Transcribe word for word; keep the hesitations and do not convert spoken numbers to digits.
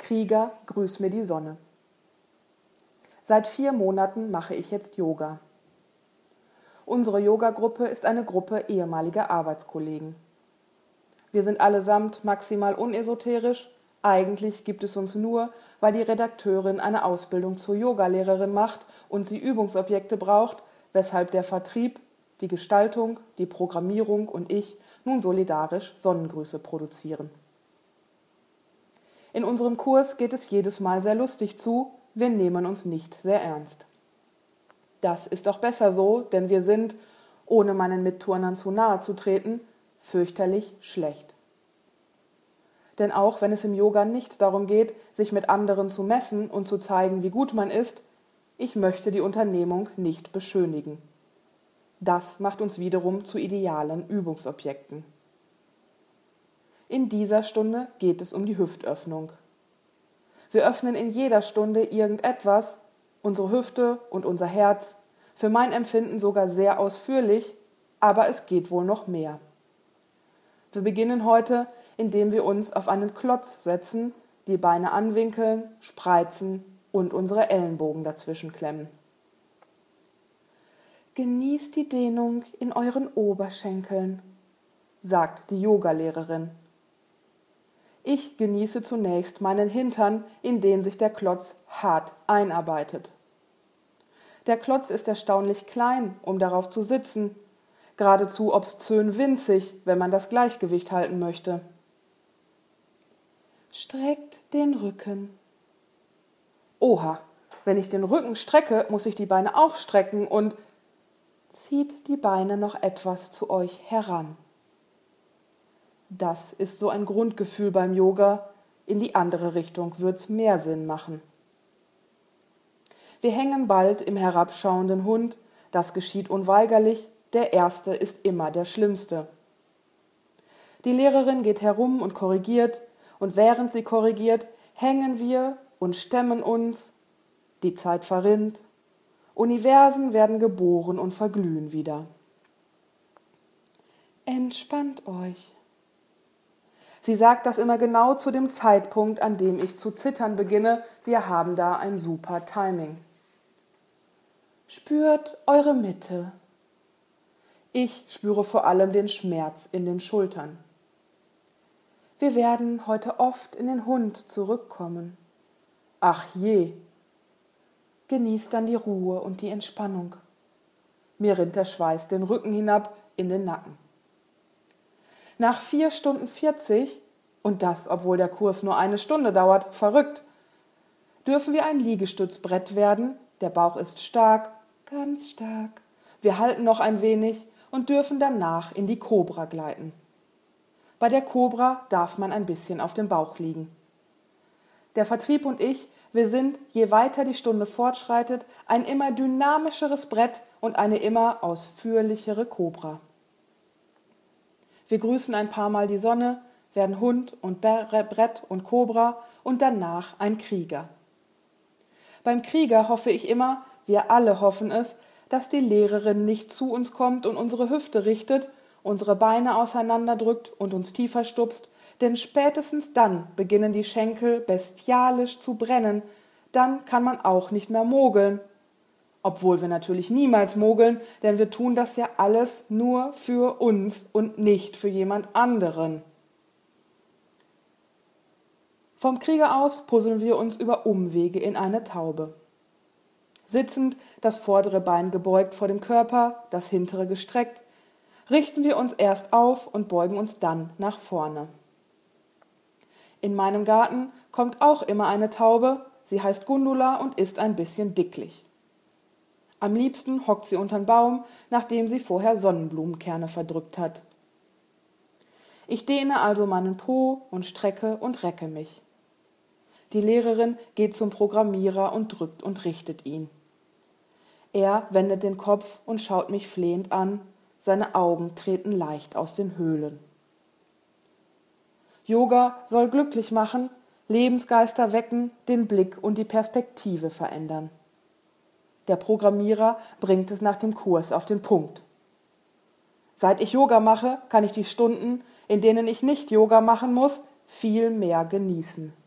Krieger, grüß mir die Sonne. Seit vier Monaten mache ich jetzt Yoga. Unsere Yoga-Gruppe ist eine Gruppe ehemaliger Arbeitskollegen. Wir sind allesamt maximal unesoterisch. Eigentlich gibt es uns nur, weil die Redakteurin eine Ausbildung zur Yogalehrerin macht und sie Übungsobjekte braucht, weshalb der Vertrieb, die Gestaltung, die Programmierung und ich nun solidarisch Sonnengrüße produzieren. In unserem Kurs geht es jedes Mal sehr lustig zu, wir nehmen uns nicht sehr ernst. Das ist auch besser so, denn wir sind, ohne meinen Mitturnern zu nahe zu treten, fürchterlich schlecht. Denn auch wenn es im Yoga nicht darum geht, sich mit anderen zu messen und zu zeigen, wie gut man ist, ich möchte die Unternehmung nicht beschönigen. Das macht uns wiederum zu idealen Übungsobjekten. In dieser Stunde geht es um die Hüftöffnung. Wir öffnen in jeder Stunde irgendetwas, unsere Hüfte und unser Herz, für mein Empfinden sogar sehr ausführlich, aber es geht wohl noch mehr. Wir beginnen heute, indem wir uns auf einen Klotz setzen, die Beine anwinkeln, spreizen und unsere Ellenbogen dazwischen klemmen. Genießt die Dehnung in euren Oberschenkeln, sagt die Yogalehrerin. Ich genieße zunächst meinen Hintern, in den sich der Klotz hart einarbeitet. Der Klotz ist erstaunlich klein, um darauf zu sitzen, geradezu obszön winzig, wenn man das Gleichgewicht halten möchte. Streckt den Rücken. Oha, wenn ich den Rücken strecke, muss ich die Beine auch strecken und zieht die Beine noch etwas zu euch heran. Das ist so ein Grundgefühl beim Yoga, in die andere Richtung wird's mehr Sinn machen. Wir hängen bald im herabschauenden Hund, das geschieht unweigerlich, der Erste ist immer der Schlimmste. Die Lehrerin geht herum und korrigiert, und während sie korrigiert, hängen wir und stemmen uns, die Zeit verrinnt, Universen werden geboren und verglühen wieder. Entspannt euch. Sie sagt das immer genau zu dem Zeitpunkt, an dem ich zu zittern beginne. Wir haben da ein super Timing. Spürt eure Mitte. Ich spüre vor allem den Schmerz in den Schultern. Wir werden heute oft in den Hund zurückkommen. Ach je. Genießt dann die Ruhe und die Entspannung. Mir rinnt der Schweiß den Rücken hinab in den Nacken. Nach vier Stunden vierzig, und das, obwohl der Kurs nur eine Stunde dauert, verrückt, dürfen wir ein Liegestützbrett werden, der Bauch ist stark, ganz stark. Wir halten noch ein wenig und dürfen danach in die Kobra gleiten. Bei der Kobra darf man ein bisschen auf dem Bauch liegen. Der Vertrieb und ich, wir sind, je weiter die Stunde fortschreitet, ein immer dynamischeres Brett und eine immer ausführlichere Kobra. Wir grüßen ein paar Mal die Sonne, werden Hund und Brett und Kobra und danach ein Krieger. Beim Krieger hoffe ich immer, wir alle hoffen es, dass die Lehrerin nicht zu uns kommt und unsere Hüfte richtet, unsere Beine auseinanderdrückt und uns tiefer stupst, denn spätestens dann beginnen die Schenkel bestialisch zu brennen, dann kann man auch nicht mehr mogeln. Obwohl wir natürlich niemals mogeln, denn wir tun das ja alles nur für uns und nicht für jemand anderen. Vom Krieger aus puzzeln wir uns über Umwege in eine Taube. Sitzend, das vordere Bein gebeugt vor dem Körper, das hintere gestreckt, richten wir uns erst auf und beugen uns dann nach vorne. In meinem Garten kommt auch immer eine Taube, sie heißt Gundula und ist ein bisschen dicklich. Am liebsten hockt sie untern Baum, nachdem sie vorher Sonnenblumenkerne verdrückt hat. Ich dehne also meinen Po und strecke und recke mich. Die Lehrerin geht zum Programmierer und drückt und richtet ihn. Er wendet den Kopf und schaut mich flehend an, seine Augen treten leicht aus den Höhlen. Yoga soll glücklich machen, Lebensgeister wecken, den Blick und die Perspektive verändern. Der Programmierer bringt es nach dem Kurs auf den Punkt. Seit ich Yoga mache, kann ich die Stunden, in denen ich nicht Yoga machen muss, viel mehr genießen.